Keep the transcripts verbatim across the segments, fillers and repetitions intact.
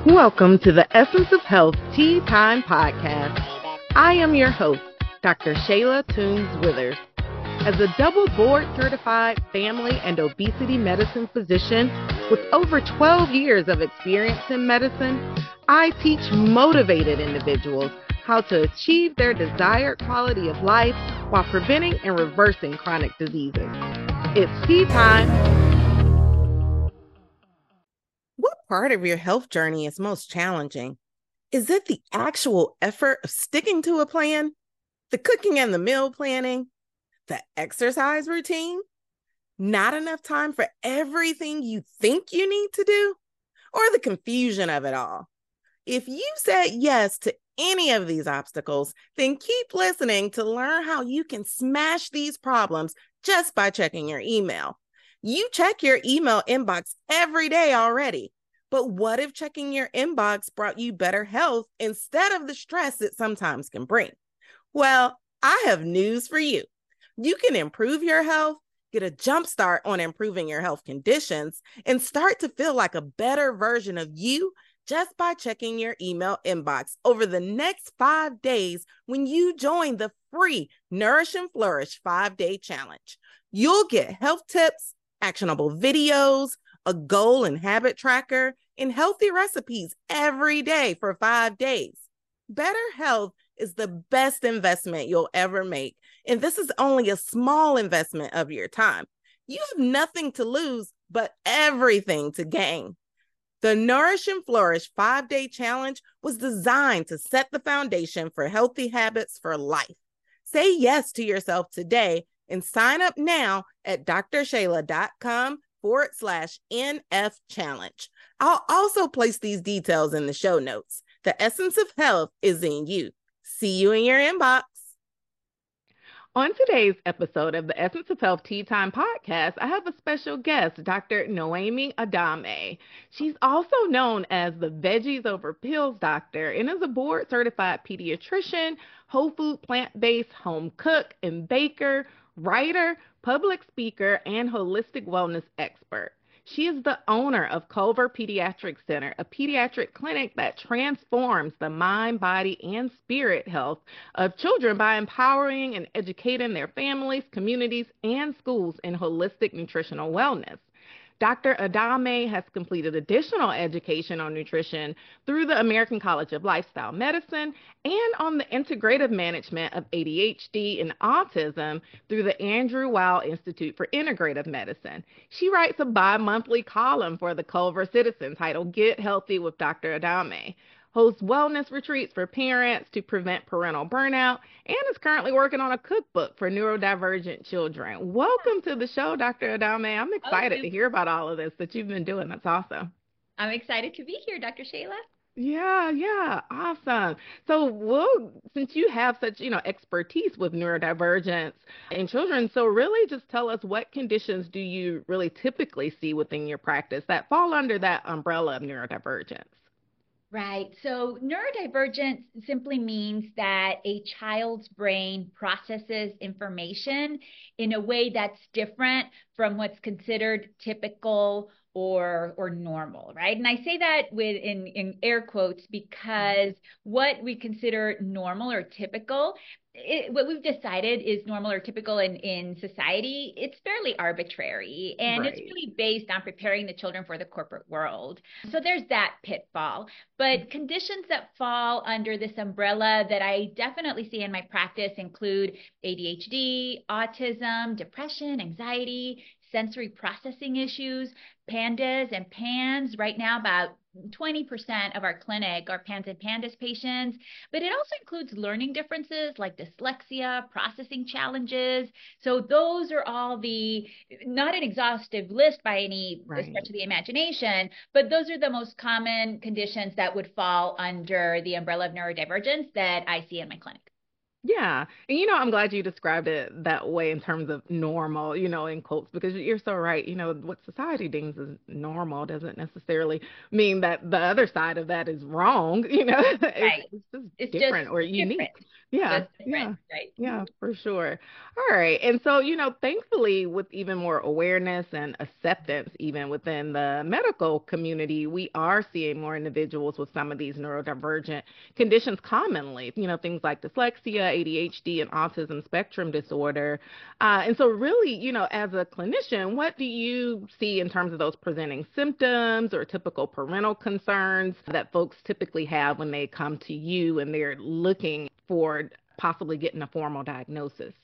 Welcome to the Essence of Health Tea Time Podcast. I am your host, Doctor Shayla Toombs Withers. As a double board certified family and obesity medicine physician with over twelve years of experience in medicine, I teach motivated individuals how to achieve their desired quality of life while preventing and reversing chronic diseases. It's tea time. What part of your health journey is most challenging? Is it the actual effort of sticking to a plan? The cooking and the meal planning? The exercise routine? Not enough time for everything you think you need to do? Or the confusion of it all? If you said yes to any of these obstacles, then keep listening to learn how you can smash these problems just by checking your email. You check your email inbox every day already. But what if checking your inbox brought you better health instead of the stress it sometimes can bring? Well, I have news for you. You can improve your health, get a jump start on improving your health conditions, and start to feel like a better version of you just by checking your email inbox over the next five days when you join the free Nourish and Flourish five-day challenge. You'll get health tips, actionable videos, a goal and habit tracker, and healthy recipes every day for five days. Better health is the best investment you'll ever make, and this is only a small investment of your time. You have nothing to lose, but everything to gain. The Nourish and Flourish five-day challenge was designed to set the foundation for healthy habits for life. Say yes to yourself today and sign up now at drshayla.com forward slash NF challenge. I'll also place these details in the show notes. The essence of health is in you. See you in your inbox. On today's episode of the Essence of Health Tea Time Podcast, I have a special guest, Doctor Noemi Adame. She's also known as the Veggies Over Pills Doctor and is a board-certified pediatrician, whole food plant-based home cook and baker, writer, public speaker, and holistic wellness expert. She is the owner of Culver Pediatric Center, a pediatric clinic that transforms the mind, body, and spirit health of children by empowering and educating their families, communities, and schools in holistic nutritional wellness. Doctor Adame has completed additional education on nutrition through the American College of Lifestyle Medicine and on the integrative management of A D H D and autism through the Andrew Weil Institute for Integrative Medicine. She writes a bi-monthly column for the Culver Citizen titled Get Healthy with Doctor Adame, hosts wellness retreats for parents to prevent parental burnout, and is currently working on a cookbook for neurodivergent children. Welcome to the show, Doctor Adame. I'm excited oh, to hear about all of this that you've been doing. That's awesome. I'm excited to be here, Doctor Shayla. Yeah, yeah, awesome. So, well, since you have such, you know, expertise with neurodivergence in children, so really just tell us, what conditions do you really typically see within your practice that fall under that umbrella of neurodivergence? Right. So neurodivergence simply means that a child's brain processes information in a way that's different from what's considered typical or or normal, right? And I say that with in, in air quotes because what we consider normal or typical, it, what we've decided is normal or typical in, in society, it's fairly arbitrary, and right. It's really based on preparing the children for the corporate world. So there's that pitfall. But conditions that fall under this umbrella that I definitely see in my practice include A D H D, autism, depression, anxiety, sensory processing issues, PANDAS and PANS. Right now, about twenty percent of our clinic are PANS and PANDAS patients, but it also includes learning differences like dyslexia, processing challenges. So those are all the, not an exhaustive list by any right. stretch of the imagination, but those are the most common conditions that would fall under the umbrella of neurodivergence that I see in my clinic. Yeah. And you know, I'm glad you described it that way in terms of normal, you know, in quotes, because you're so right. You know, what society deems as normal doesn't necessarily mean that the other side of that is wrong. You know, it's, Right. it's just It's just different or different, unique. Yeah. just different, Yeah. right? Yeah, for sure. All right. And so, you know, thankfully, with even more awareness and acceptance, even within the medical community, we are seeing more individuals with some of these neurodivergent conditions commonly, you know, things like dyslexia, A D H D, and autism spectrum disorder. Uh, and so, really, you know, as a clinician, what do you see in terms of those presenting symptoms or typical parental concerns that folks typically have when they come to you and they're looking for possibly getting a formal diagnosis?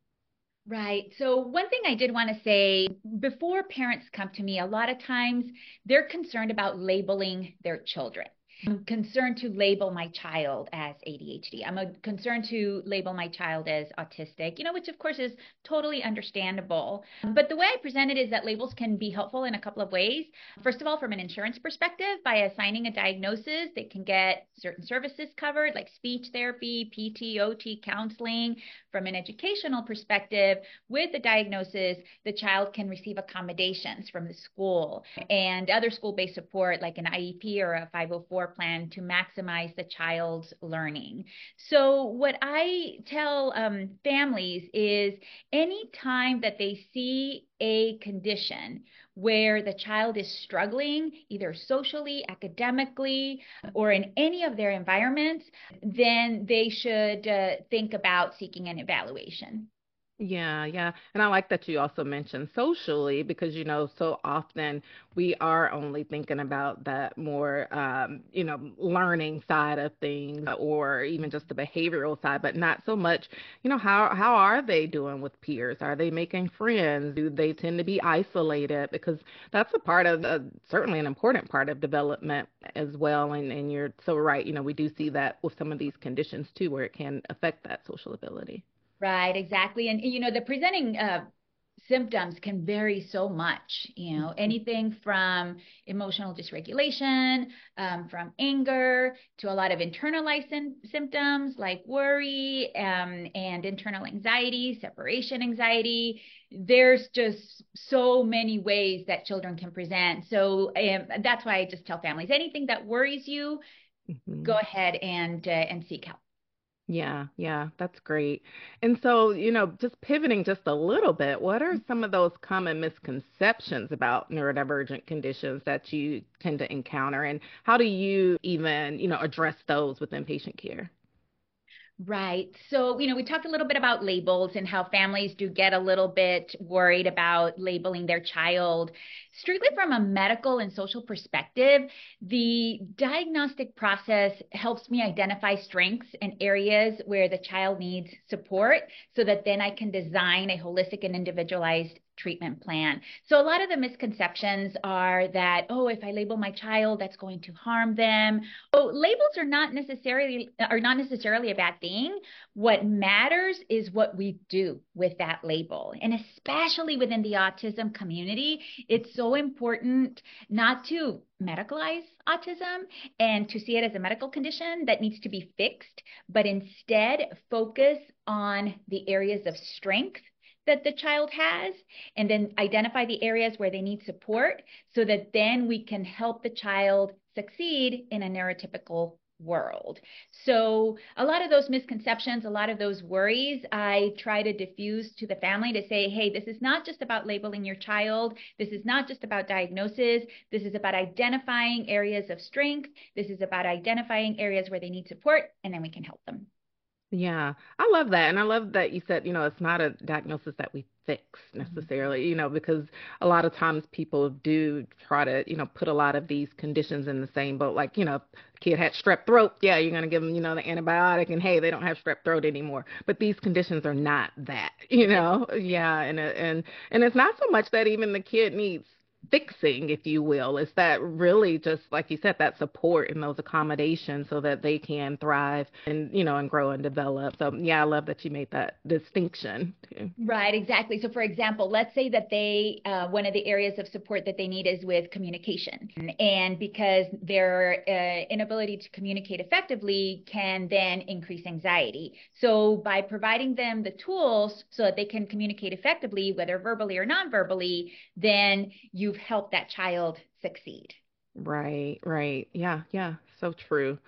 Right. So, one thing I did want to say before parents come to me, a lot of times they're concerned about labeling their children. I'm concerned to label my child as A D H D. I'm a, concerned to label my child as autistic, you know, which of course is totally understandable. But the way I present it is that labels can be helpful in a couple of ways. First of all, from an insurance perspective, by assigning a diagnosis, they can get certain services covered, like speech therapy, P T, O T, counseling. From an educational perspective, with the diagnosis, the child can receive accommodations from the school and other school-based support like an I E P or a five oh four plan to maximize the child's learning. So what I tell um, families is anytime that they see a condition where the child is struggling, either socially, academically, or in any of their environments, then they should uh, think about seeking an evaluation. Yeah, yeah. And I like that you also mentioned socially because, you know, so often we are only thinking about that more, um, you know, learning side of things or even just the behavioral side, but not so much, you know, how how are they doing with peers? Are they making friends? Do they tend to be isolated? Because that's a part of, uh, certainly an important part of development as well. And, and you're so right. You know, we do see that with some of these conditions too, where it can affect that social ability. Right, exactly. And you know, the presenting uh, symptoms can vary so much, you know, anything from emotional dysregulation, um, from anger to a lot of internalized sym- symptoms like worry um, and internal anxiety, separation anxiety. There's just so many ways that children can present. So um, that's why I just tell families anything that worries you, go Mhm. ahead and uh, and seek help. Yeah, yeah, that's great. And so, you know, just pivoting just a little bit, what are some of those common misconceptions about neurodivergent conditions that you tend to encounter, and how do you even, you know, address those within patient care? Right. So, you know, we talked a little bit about labels and how families do get a little bit worried about labeling their child. Strictly from a medical and social perspective, the diagnostic process helps me identify strengths and areas where the child needs support so that then I can design a holistic and individualized treatment plan. So a lot of the misconceptions are that, oh, if I label my child, that's going to harm them. So labels are not necessarily are not necessarily a bad thing. What matters is what we do with that label. And especially within the autism community, it's so important not to medicalize autism and to see it as a medical condition that needs to be fixed, but instead focus on the areas of strength that the child has and then identify the areas where they need support so that then we can help the child succeed in a neurotypical world. So, a lot of those misconceptions, a lot of those worries, I try to diffuse to the family to say, hey, this is not just about labeling your child. This is not just about diagnosis. This is about identifying areas of strength. This is about identifying areas where they need support, and then we can help them. Yeah, I love that. And I love that you said, you know, it's not a diagnosis that we fix Mhm. necessarily, you know, because a lot of times people do try to, you know, put a lot of these conditions in the same boat. Like, you know, if a kid had strep throat, yeah, you're going to give them, you know, the antibiotic and hey, they don't have strep throat anymore. But these conditions are not that, you know? Yeah, and it- and and it's not so much that even the kid needs fixing, if you will? Is that really just, like you said, that support and those accommodations so that they can thrive and, you know, and grow and develop? So, yeah, I love that you made that distinction too. Right, exactly. So, for example, let's say that they, uh, one of the areas of support that they need is with communication. And because their uh, inability to communicate effectively can then increase anxiety. So, by providing them the tools so that they can communicate effectively, whether verbally or non-verbally, then you've helped that child succeed. Right, right. Yeah, yeah, so true.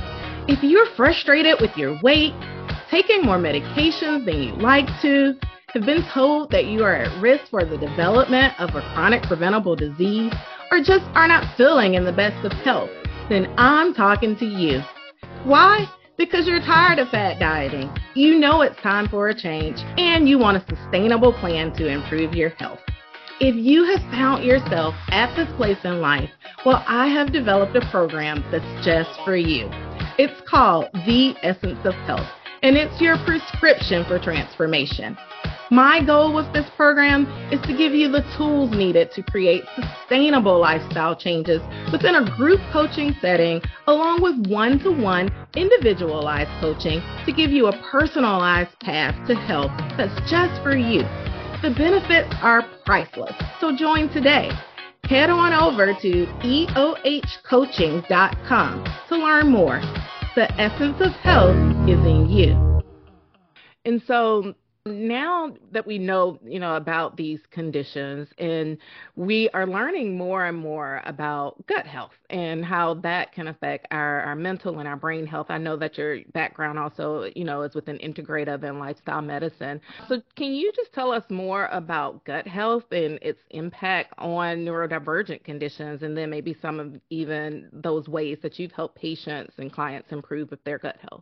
If you're frustrated with your weight, taking more medications than you'd like to, have been told that you are at risk for the development of a chronic preventable disease, or just are not feeling in the best of health, then I'm talking to you. Why? Because you're tired of fat dieting. You know it's time for a change, and you want a sustainable plan to improve your health. If you have found yourself at this place in life, well, I have developed a program that's just for you. It's called The Essence of Health, and it's your prescription for transformation. My goal with this program is to give you the tools needed to create sustainable lifestyle changes within a group coaching setting, along with one-to-one individualized coaching to give you a personalized path to health that's just for you. The benefits are priceless, so join today. Head on over to E O H coaching dot com to learn more. The essence of health is in you. And so now that we know, you know, about these conditions, and we are learning more and more about gut health and how that can affect our, our mental and our brain health. I know that your background also, you know, is within integrative and lifestyle medicine. So can you just tell us more about gut health and its impact on neurodivergent conditions, and then maybe some of even those ways that you've helped patients and clients improve with their gut health?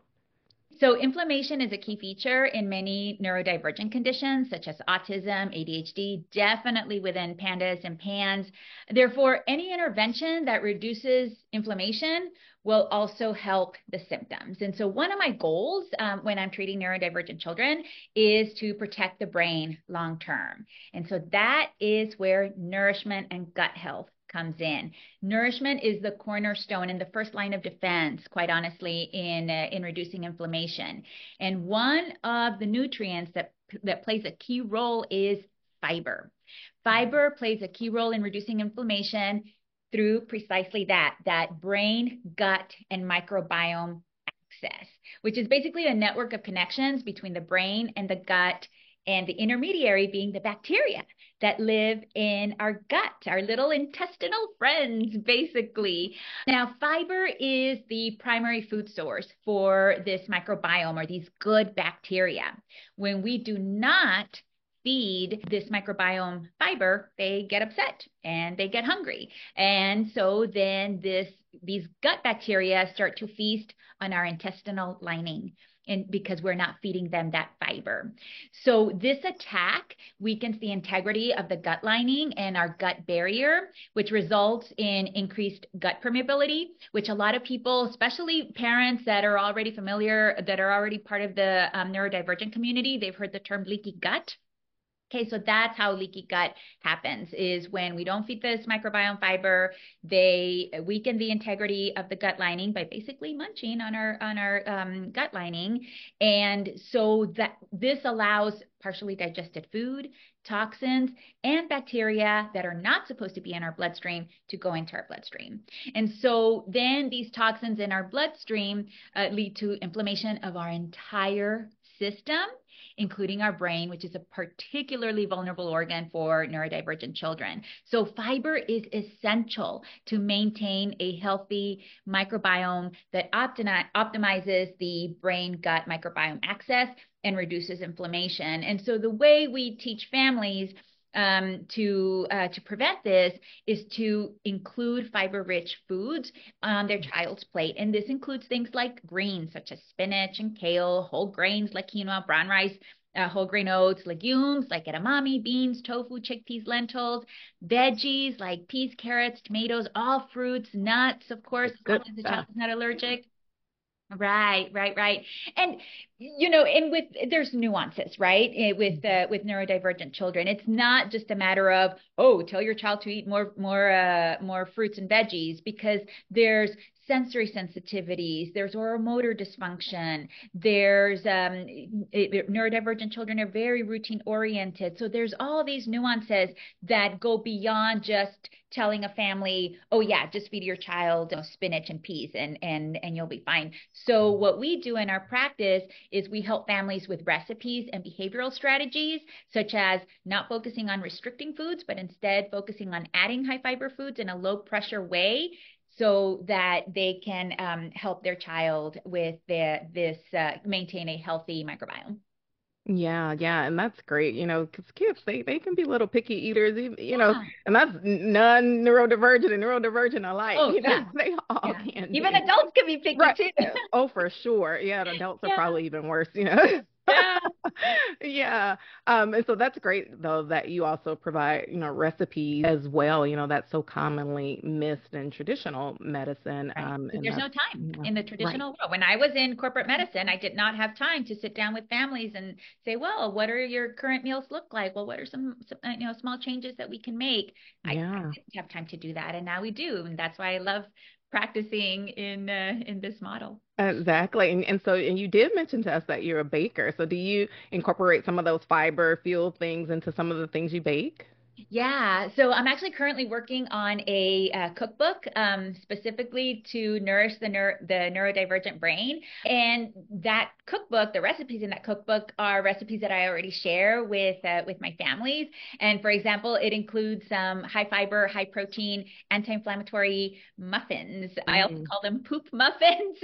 So inflammation is a key feature in many neurodivergent conditions, such as autism, A D H D, definitely within PANDAS and PANS. Therefore, any intervention that reduces inflammation will also help the symptoms. And so one of my goals um, when I'm treating neurodivergent children is to protect the brain long term. And so that is where nourishment and gut health comes in. Nourishment is the cornerstone and the first line of defense, quite honestly, in uh, in reducing inflammation. And one of the nutrients that that plays a key role is fiber. Fiber plays a key role in reducing inflammation through precisely that, that brain, gut, and microbiome access, which is basically a network of connections between the brain and the gut, and the intermediary being the bacteria that live in our gut, our little intestinal friends, basically. Now, fiber is the primary food source for this microbiome, or these good bacteria. When we do not feed this microbiome fiber, they get upset and they get hungry. And so then this these gut bacteria start to feast on our intestinal lining, and because we're not feeding them that fiber. So this attack weakens the integrity of the gut lining and our gut barrier, which results in increased gut permeability, which a lot of people, especially parents that are already familiar, that are already part of the um, neurodivergent community, they've heard the term leaky gut. Okay, so that's how leaky gut happens, is when we don't feed this microbiome fiber, they weaken the integrity of the gut lining by basically munching on our on our um, gut lining. And so that this allows partially digested food, toxins, and bacteria that are not supposed to be in our bloodstream to go into our bloodstream. And so then these toxins in our bloodstream uh, lead to inflammation of our entire system, including our brain, which is a particularly vulnerable organ for neurodivergent children. So fiber is essential to maintain a healthy microbiome that optimi- optimizes the brain-gut microbiome access and reduces inflammation. And so the way we teach families Um, to uh, to prevent this is to include fiber-rich foods on their child's plate. And this includes things like greens, such as spinach and kale, whole grains like quinoa, brown rice, uh, whole grain oats, legumes like edamame, beans, tofu, chickpeas, lentils, veggies like peas, carrots, tomatoes, all fruits, nuts, of course, as long as the child is not allergic. Right, right, right. And you know, and with there's nuances, right? Eh, With uh, with neurodivergent children, it's not just a matter of, oh, tell your child to eat more more uh, more fruits and veggies, because there's sensory sensitivities, there's oral motor dysfunction, there's um it- it- neurodivergent children are very routine oriented. So there's all these nuances that go beyond just telling a family, oh yeah, just feed your child, you know, spinach and peas and and and you'll be fine. So what we do in our practice is we help families with recipes and behavioral strategies, such as not focusing on restricting foods, but instead focusing on adding high fiber foods in a low pressure way, so that they can um, help their child with the, this uh, maintain a healthy microbiome. Yeah, yeah, and that's great, you know, because kids they they can be little picky eaters, even, you know, Yeah. and that's non-neurodivergent and neurodivergent alike, Oh you know, yeah, they all yeah. can Even be. adults can be picky Right. too. Oh, for sure. Yeah, and adults are Yeah, probably even worse, you know. yeah. Yeah. Um, and so that's great though that you also provide, you know, recipes as well. You know, that's so commonly missed in traditional medicine. Right. Um, Because and there's that's, no time you know, in the right. traditional world. When I was in corporate medicine, I did not have time to sit down with families and say, well, what are your current meals look like? Well, what are some, some uh, you know, small changes that we can make? I, I Yeah. didn't have time to do that, and now we do. And that's why I love practicing in uh, in this model. Exactly. And, and so, and you did mention to us that you're a baker. So do you incorporate some of those fiber fuel things into some of the things you bake? Yeah, so I'm actually currently working on a uh, cookbook um, specifically to nourish the neur the neurodivergent brain. And that cookbook, the recipes in that cookbook are recipes that I already share with uh, with my families. And for example, it includes some high fiber, high protein, anti-inflammatory muffins. I also Mm. call them poop muffins.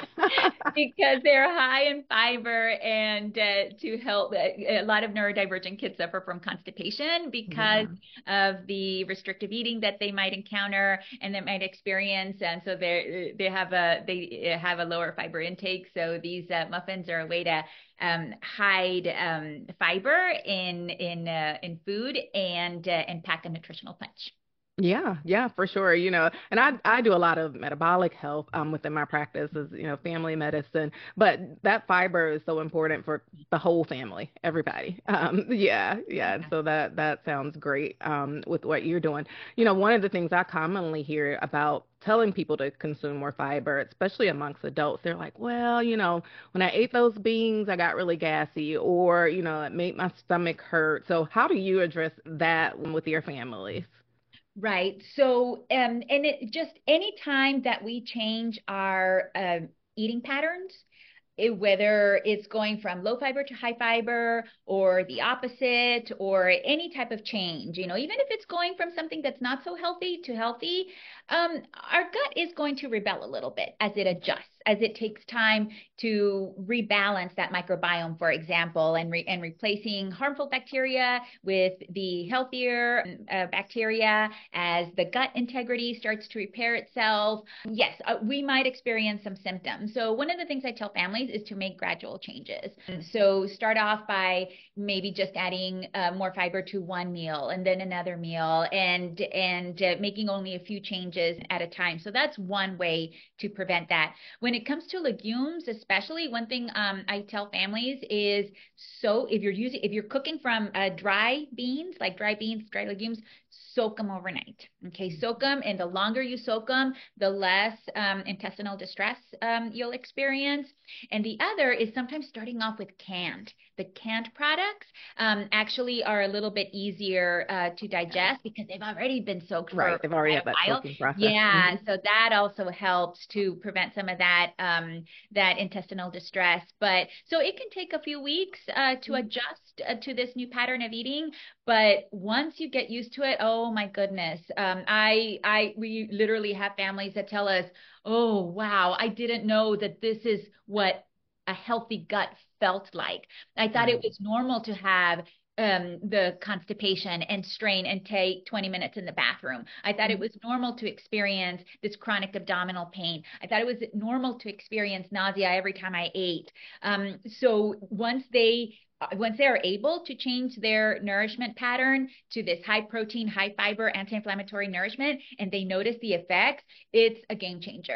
Because they're high in fiber, and uh, to help a lot of neurodivergent kids suffer from constipation because Yeah. of the restrictive eating that they might encounter and that might experience, and so they they have a they have a lower fiber intake. So these uh, muffins are a way to um, hide um, fiber in in uh, in food and uh, and pack a nutritional punch. Yeah, yeah, for sure. You know, and I I do a lot of metabolic health um within my practice as, you know, family medicine, but that fiber is so important for the whole family, everybody. Um yeah, yeah. And so that that sounds great um with what you're doing. You know, one of the things I commonly hear about telling people to consume more fiber, especially amongst adults, they're like, well, you know, when I ate those beans, I got really gassy, or, you know, it made my stomach hurt. So how do you address that with your families? Right. So, um, and it just any time that we change our um eating patterns, it, whether it's going from low fiber to high fiber or the opposite or any type of change, you know, even if it's going from something that's not so healthy to healthy, um, our gut is going to rebel a little bit as it adjusts, as it takes time to rebalance that microbiome, for example, and re- and replacing harmful bacteria with the healthier uh, bacteria as the gut integrity starts to repair itself. Yes, uh, we might experience some symptoms. So one of the things I tell families is to make gradual changes. So start off by maybe just adding uh, more fiber to one meal and then another meal, and and uh, making only a few changes at a time. So that's one way to prevent that. When it comes to legumes, especially, one thing um, I tell families is, so if you're using if you're cooking from uh, dry beans, like dry beans, dry legumes, soak them overnight. Okay, soak them, and the longer you soak them, the less um, intestinal distress um, you'll experience. And the other is sometimes starting off with canned. The canned products um, actually are a little bit easier uh, to digest because they've already been soaked for Right. They've already quite had that a while. soaking process. Yeah, Mhm. so that also helps to prevent some of that um, that intestinal distress. But so it can take a few weeks uh, to adjust uh, to this new pattern of eating. But once you get used to it, oh my goodness. Um, I, I, we literally have families that tell us, oh, wow, I didn't know that this is what a healthy gut felt like. I thought it Right. was normal to have um, the constipation and strain and take twenty minutes in the bathroom. I thought it Mhm. was normal to experience this chronic abdominal pain. I thought it was normal to experience nausea every time I ate. Um, so once they uh, once they are able to change their nourishment pattern to this high protein, high fiber, anti-inflammatory nourishment, and they notice the effects, it's a game changer.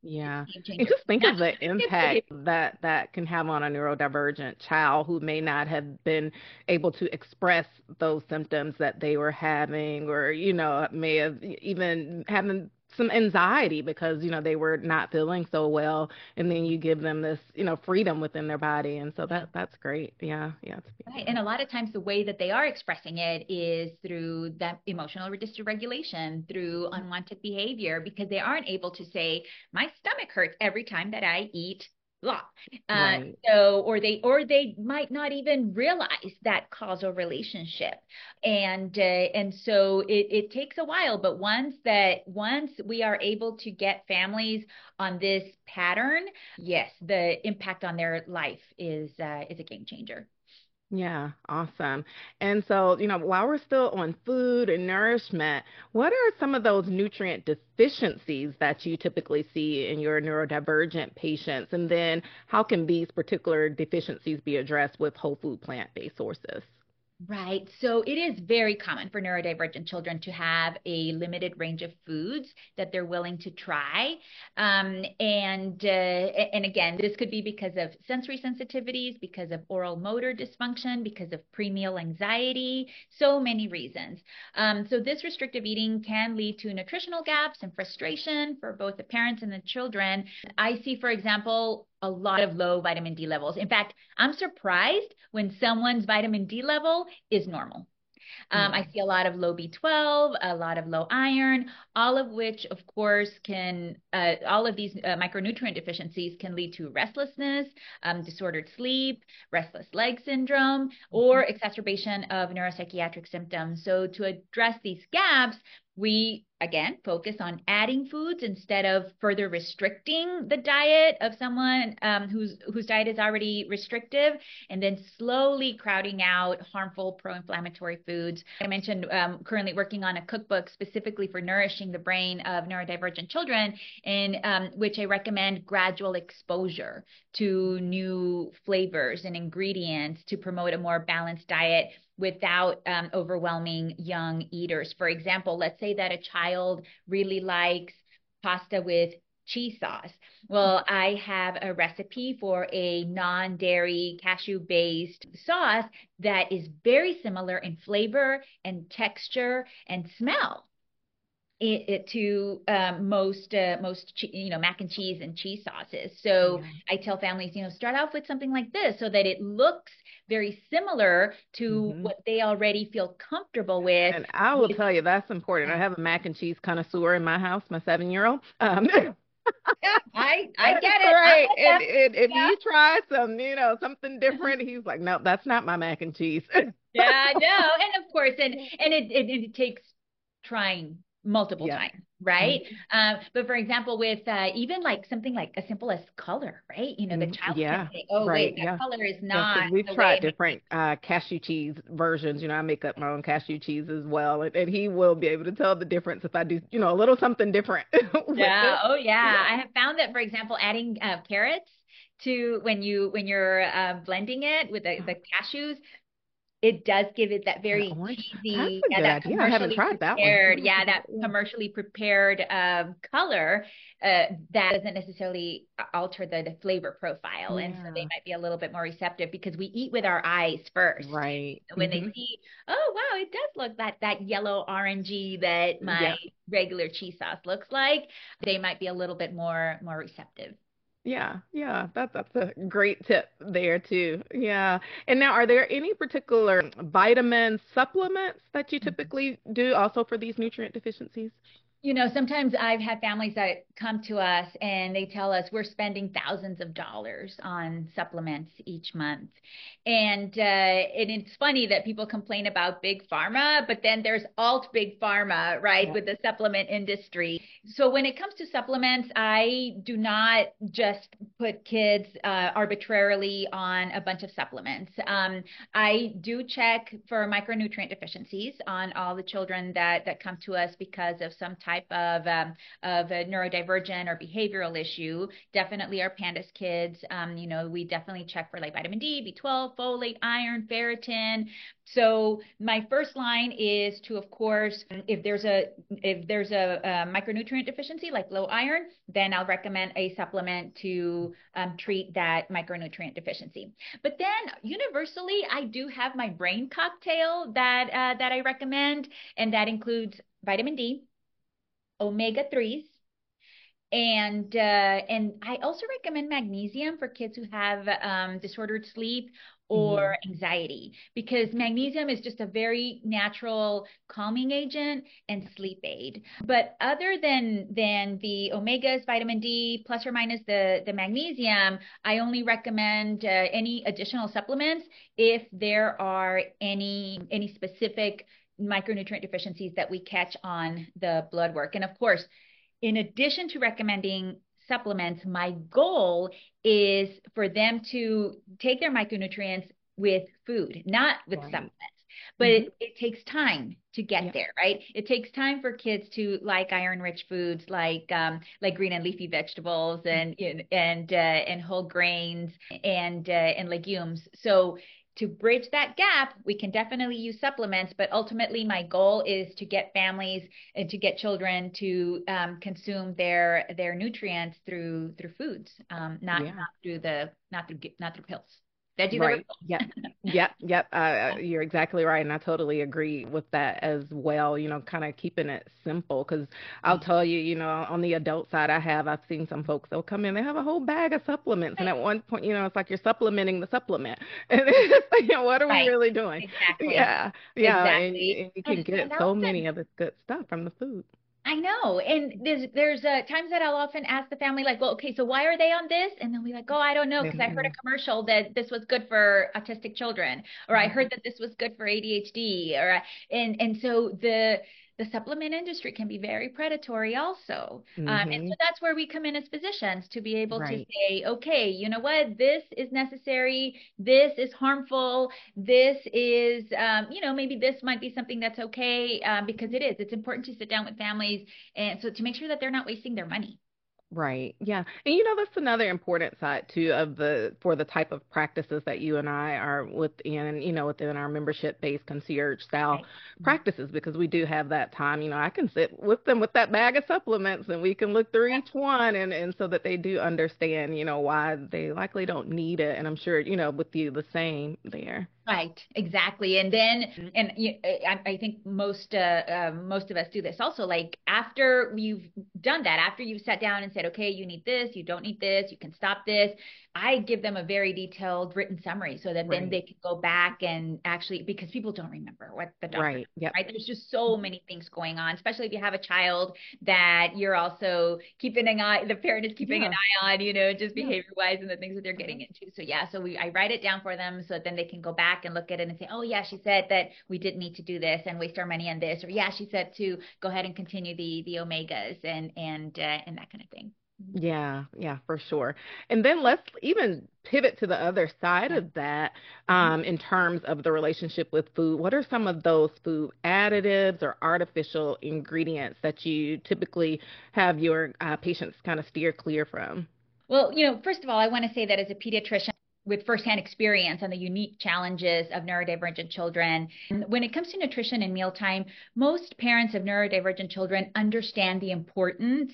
Yeah. It's a game And changer. just think Not of just the for the kids, but impact that that can have on a neurodivergent child who may not have been able to express those symptoms that they were having, or, you know, may have even having some anxiety because, you know, they were not feeling so well. And then you give them this, you know, freedom within their body. And so that that's great. Yeah. Yeah. It's a big right. deal. And a lot of times the way that they are expressing it is through that emotional dysregulation, through unwanted behavior, because they aren't able to say, my stomach hurts every time that I eat blah. Uh, Right. so, or they, or they might not even realize that causal relationship. And, uh, and so it, it takes a while, but once that, once we are able to get families on this pattern, yes, the impact on their life is, uh, is a game changer. Yeah, awesome. And so, you know, while we're still on food and nourishment, what are some of those nutrient deficiencies that you typically see in your neurodivergent patients? And then how can these particular deficiencies be addressed with whole food plant-based sources? Right. So it is very common for neurodivergent children to have a limited range of foods that they're willing to try. Um, and uh, and again, this could be because of sensory sensitivities, because of oral motor dysfunction, because of premeal anxiety, so many reasons. Um, so this restrictive eating can lead to nutritional gaps and frustration for both the parents and the children. I see, for example, a lot of low vitamin D levels. In fact, I'm surprised when someone's vitamin D level is normal. Um, I Mm. see a lot of low B twelve, a lot of low iron, all of which, of course, can, uh, all of these uh, micronutrient deficiencies can lead to restlessness, um, disordered sleep, restless leg syndrome, or exacerbation of neuropsychiatric symptoms. So to address these gaps, we again focus on adding foods instead of further restricting the diet of someone um, whose whose diet is already restrictive, and then slowly crowding out harmful pro-inflammatory foods. I mentioned um, currently working on a cookbook specifically for nourishing the brain of neurodivergent children, in um, which I recommend gradual exposure to new flavors and ingredients to promote a more balanced diet without um, overwhelming young eaters. For example, let's say that a child really likes pasta with cheese sauce. Well, I have a recipe for a non-dairy cashew-based sauce that is very similar in flavor and texture and smell it, it to um, most uh, most you know mac and cheese and cheese sauces. So Yeah. I tell families, you know, start off with something like this so that it looks very similar to Hmm. what they already feel comfortable with. And I will With tell you, that's important. I have a mac and cheese connoisseur in my house, my seven-year-old. Um, yeah, I I get it. I'm right. with And, them. and if Yeah. you try some, you know, something different, he's like, no, that's not my mac and cheese. Yeah, no, and of course, and and it it, it takes trying multiple Yeah. times, right? Mhm. Um, but for example, with uh, even like something like as simple as color, right? You know, the Mhm. child can Yeah. say, "Oh, Right. wait, that Yeah. color is Yeah, because not we've the way tried my." different uh, cashew cheese versions. You know, I make up my own cashew cheese as well, and, and he will be able to tell the difference if I do, you know, a little something different with Yeah. it. Oh, yeah. Yeah. I have found that, for example, adding uh, carrots to when you when you're uh, blending it with the, the cashews, it does give it that The very orange. That's cheesy, a yeah, good that idea. I haven't commercially tried that one. prepared, Yeah. yeah, that Yeah. commercially prepared um, color uh, that doesn't necessarily alter the, the flavor profile. And so they Yeah. might be a little bit more receptive because we eat with our eyes first. Right. When they Hmm. see, oh, wow, it does look that that yellow orangey that my Yeah. regular cheese sauce looks like, they might be a little bit more more receptive. Yeah, yeah, that that's a great tip there too. Yeah. And now, are there any particular vitamin supplements that you typically do also for these nutrient deficiencies? You know, sometimes I've had families that come to us and they tell us we're spending thousands of dollars on supplements each month. And uh, and it's funny that people complain about big pharma, but then there's alt big pharma, right, Yeah. with the supplement industry. So when it comes to supplements, I do not just put kids uh, arbitrarily on a bunch of supplements. Um, I do check for micronutrient deficiencies on all the children that that come to us because of some type type of um, of a neurodivergent or behavioral issue. Definitely our PANDAS kids, um, you know, we definitely check for like vitamin D, B twelve, folate, iron, ferritin. So my first line is to, of course, if there's a if there's a, a micronutrient deficiency like low iron, then I'll recommend a supplement to um, treat that micronutrient deficiency. But then universally, I do have my brain cocktail that uh, that I recommend, and that includes vitamin D, omega threes, and uh, and I also recommend magnesium for kids who have um, disordered sleep or mm-hmm. anxiety, because magnesium is just a very natural calming agent and sleep aid. But other than than the omegas, vitamin D, plus or minus the, the magnesium, I only recommend uh, any additional supplements if there are any any specific micronutrient deficiencies that we catch on the blood work. And of course, in addition to recommending supplements, my goal is for them to take their micronutrients with food, not with right. supplements. But mm-hmm. it, it takes time to get yeah. there, right? It takes time for kids to like iron-rich foods, like um, like green and leafy vegetables, and and uh, and whole grains, and uh, and legumes. So to bridge that gap, we can definitely use supplements, but ultimately my goal is to get families and to get children to um, consume their their nutrients through through foods, um, not yeah. not through the not through not through pills. Veggies right. Yep. Yep. Yep. Uh, you're exactly right. And I totally agree with that as well. You know, kind of keeping it simple, because I'll tell you, you know, on the adult side, I have, I've seen some folks, they'll come in, they have a whole bag of supplements. And at one point, you know, it's like you're supplementing the supplement. And it's like, you know, what are right. we really doing? Exactly. Yeah. Yeah. Exactly. And, and you can get so many of this good stuff from the food. I know. And there's there's uh, times that I'll often ask the family, like, well, okay, so why are they on this? And they'll be like, oh, I don't know, because mm-hmm. I heard a commercial that this was good for autistic children, or mm-hmm. I heard that this was good for A D H D, or and and so the the supplement industry can be very predatory also. Mm-hmm. Um, and so that's where we come in as physicians, to be able right. to say, okay, you know what, this is necessary, this is harmful, this is, um, you know, maybe this might be something that's okay, um, because it is. It's important to sit down with families, and so to make sure that they're not wasting their money. Right. Yeah. And you know, that's another important side too of the for the type of practices that you and I are within, you know, within our membership based concierge style right. practices, because we do have that time. You know, I can sit with them with that bag of supplements and we can look through each one, and, and so that they do understand, you know, why they likely don't need it. And I'm sure, you know, with you the same there. Right, exactly. And then, and you, I, I think most uh, uh, most of us do this also. Like after you've done that, after you've sat down and said, okay, you need this, you don't need this, you can stop this, I give them a very detailed written summary so that right. then they can go back and actually, because people don't remember what the doctor right. Yep. right? There's just so many things going on, especially if you have a child that you're also keeping an eye, the parent is keeping yeah. an eye on, you know, just behavior wise and the things that they're getting into. So yeah, so we I write it down for them so that then they can go back and look at it and say, oh yeah, she said that we didn't need to do this and waste our money on this, or yeah, she said to go ahead and continue the the omegas and and uh, and that kind of thing. Yeah, yeah, for sure. And then let's even pivot to the other side of that, um, in terms of the relationship with food. What are some of those food additives or artificial ingredients that you typically have your uh, patients kind of steer clear from? Well, you know, first of all, I want to say that as a pediatrician, with firsthand experience on the unique challenges of neurodivergent children. When it comes to nutrition and mealtime, most parents of neurodivergent children understand the importance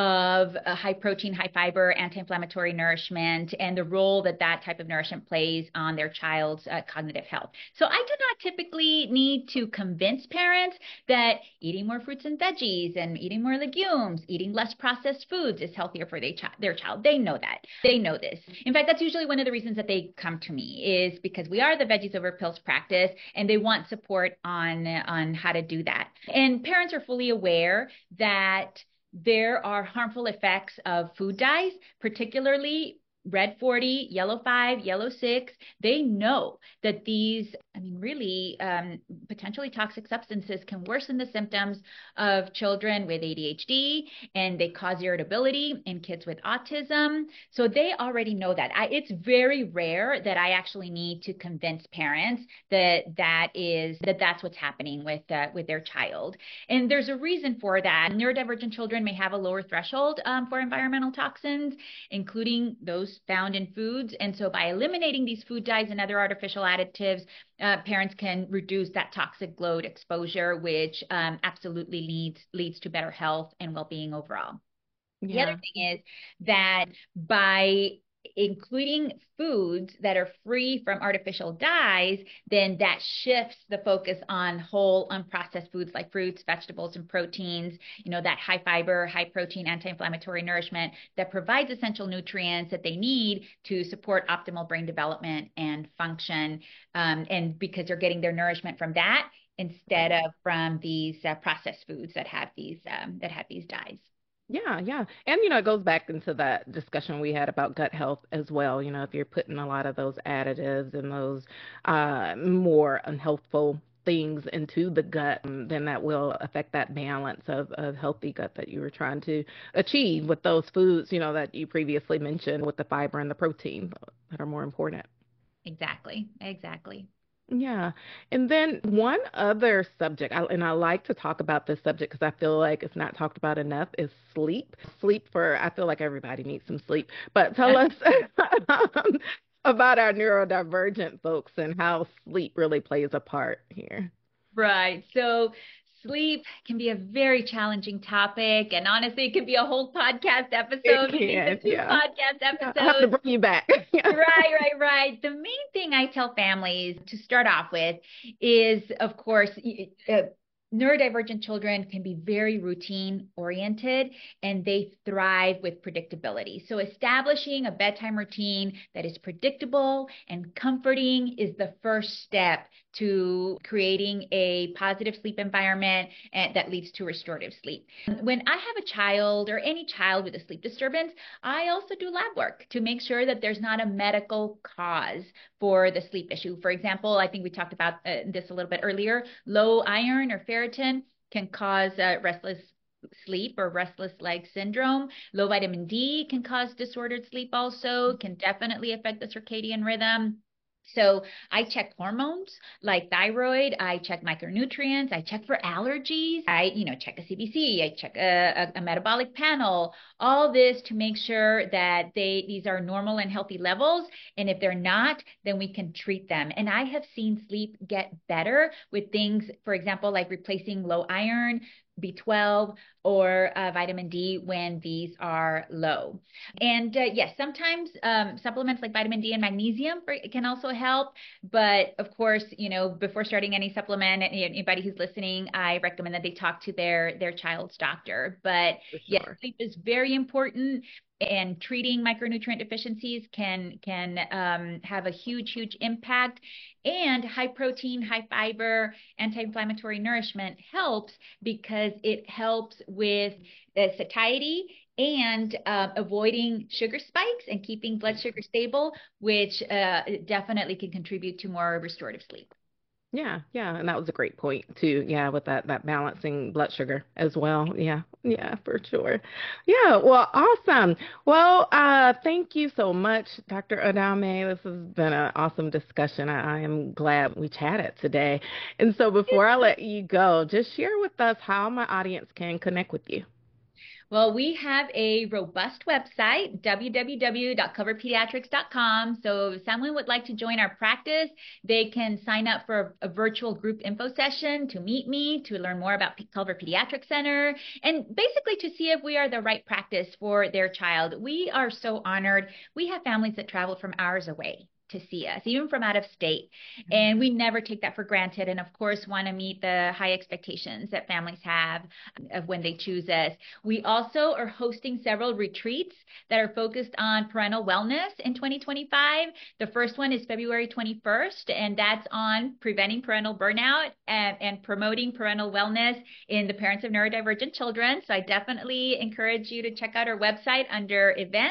of a high protein, high fiber, anti-inflammatory nourishment and the role that that type of nourishment plays on their child's uh, cognitive health. So I do not typically need to convince parents that eating more fruits and veggies and eating more legumes, eating less processed foods is healthier for their, chi- their child. They know that. They know this. In fact, that's usually one of the reasons that they come to me, is because we are the Veggies Over Pills practice and they want support on, on how to do that. And parents are fully aware that there are harmful effects of food dyes, particularly red forty, yellow five, yellow six, they know that these, I mean, really um, potentially toxic substances can worsen the symptoms of children with A D H D, and they cause irritability in kids with autism. So they already know that. I, it's very rare that I actually need to convince parents that that is that that's what's happening with uh, with their child. And there's a reason for that. Neurodivergent children may have a lower threshold um, for environmental toxins, including those found in foods. And so by eliminating these food dyes and other artificial additives, uh, parents can reduce that toxic load exposure, which um, absolutely leads leads to better health and well-being overall. Yeah. The other thing is that by including foods that are free from artificial dyes, then that shifts the focus on whole unprocessed foods like fruits, vegetables, and proteins, you know, that high fiber, high protein, anti-inflammatory nourishment that provides essential nutrients that they need to support optimal brain development and function. Um, and because they're getting their nourishment from that instead of from these uh, processed foods that have these um, that have these dyes. Yeah, yeah. And, you know, it goes back into that discussion we had about gut health as well. You know, if you're putting a lot of those additives and those uh, more unhealthful things into the gut, then that will affect that balance of, of healthy gut that you were trying to achieve with those foods, you know, that you previously mentioned with the fiber and the protein that are more important. Exactly, exactly. Yeah. And then one other subject, I, and I like to talk about this subject because I feel like it's not talked about enough, is sleep. Sleep for, I feel like everybody needs some sleep. But tell us um, about our neurodivergent folks and how sleep really plays a part here. Right. So sleep can be a very challenging topic, and honestly, it could be a whole podcast episode, It can, two yeah. podcast episodes. I have to bring you back. Right, right, right. The main thing I tell families to start off with is, of course, uh, neurodivergent children can be very routine oriented and they thrive with predictability. So establishing a bedtime routine that is predictable and comforting is the first step to creating a positive sleep environment and that leads to restorative sleep. When I have a child or any child with a sleep disturbance, I also do lab work to make sure that there's not a medical cause for the sleep issue. For example, I think we talked about uh, this a little bit earlier, low iron or ferritin can cause uh, restless sleep or restless leg syndrome. Low vitamin D can cause disordered sleep also, can definitely affect the circadian rhythm. So I check hormones like thyroid, I check micronutrients, I check for allergies, I, you know, check a C B C, I check a, a, a metabolic panel, all this to make sure that they, these are normal and healthy levels. And if they're not, then we can treat them. And I have seen sleep get better with things, for example, like replacing low iron, B twelve, or uh, vitamin D when these are low. And uh, yes, sometimes um, supplements like vitamin D and magnesium for, can also help. But of course, you know, before starting any supplement, anybody who's listening, I recommend that they talk to their their child's doctor. But sure. Yes, sleep is very important. And treating micronutrient deficiencies can can um, have a huge, huge impact. And high protein, high fiber, anti-inflammatory nourishment helps because it helps with the satiety and uh, avoiding sugar spikes and keeping blood sugar stable, which uh, definitely can contribute to more restorative sleep. Yeah, yeah, and that was a great point too. Yeah, with that that balancing blood sugar as well. Yeah, yeah, for sure. Yeah, well, awesome. Well, uh, thank you so much, Doctor Adame. This has been an awesome discussion. I, I am glad we chatted today. And so before I let you go, just share with us how my audience can connect with you. Well, we have a robust website, w w w dot culver pediatrics dot com. So if someone would like to join our practice, they can sign up for a, a virtual group info session to meet me, to learn more about P- Culver Pediatric Center, and basically to see if we are the right practice for their child. We are so honored. We have families that travel from hours away to see us, even from out of state. Mm-hmm. And we never take that for granted. And of course, want to meet the high expectations that families have of when they choose us. We also are hosting several retreats that are focused on parental wellness in twenty twenty-five. The first one is February twenty-first, and that's on preventing parental burnout and, and promoting parental wellness in the parents of neurodivergent children. So I definitely encourage you to check out our website under events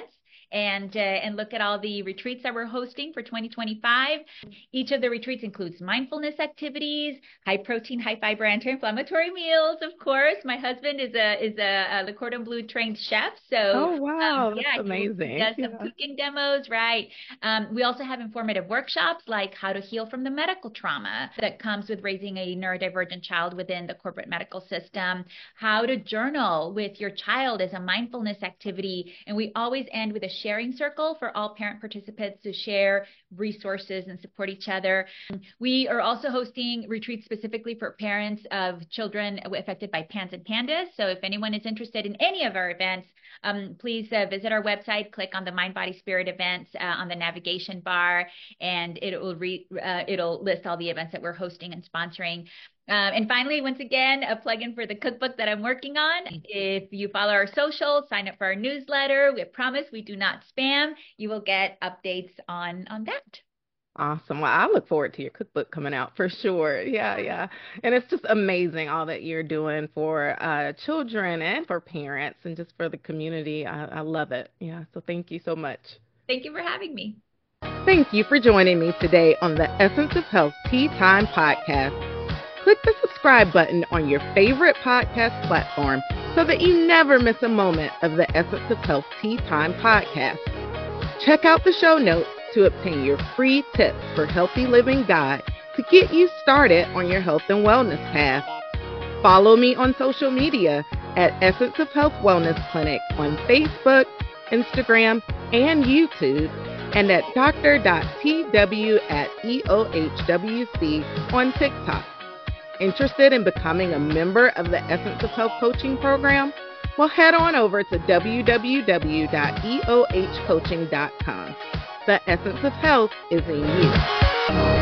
and uh, and look at all the retreats that we're hosting for twenty twenty-five. Each of the retreats includes mindfulness activities, high protein, high fiber, anti-inflammatory meals. Of course, my husband is a is a, a Le Cordon Bleu trained chef, so oh wow, um, that's yeah, amazing. he does some yeah. cooking demos, right? Um, we also have informative workshops like how to heal from the medical trauma that comes with raising a neurodivergent child within the corporate medical system, how to journal with your child as a mindfulness activity. And we always end with a sharing circle for all parent participants to share resources and support each other. We are also hosting retreats specifically for parents of children affected by PANS and PANDAS. So if anyone is interested in any of our events, um, please uh, visit our website, click on the Mind, Body, Spirit events uh, on the navigation bar, and it will re- uh, it'll list all the events that we're hosting and sponsoring. Um, and finally, once again, a plug-in for the cookbook that I'm working on. If you follow our socials, sign up for our newsletter, we promise we do not spam. You will get updates on, on that. Awesome. Well, I look forward to your cookbook coming out for sure. Yeah, yeah. And it's just amazing all that you're doing for uh, children and for parents and just for the community. I, I love it. Yeah. So thank you so much. Thank you for having me. Thank you for joining me today on the Essence of Health Tea Time podcast. Click the subscribe button on your favorite podcast platform so that you never miss a moment of the Essence of Health Tea Time podcast. Check out the show notes to obtain your free tips for healthy living guide to get you started on your health and wellness path. Follow me on social media at Essence of Health Wellness Clinic on Facebook, Instagram, and YouTube, and at doctor.tw at E O H W C on TikTok. Interested in becoming a member of the Essence of Health coaching program? Well, head on over to w w w dot e o h coaching dot com. The essence of health is in you.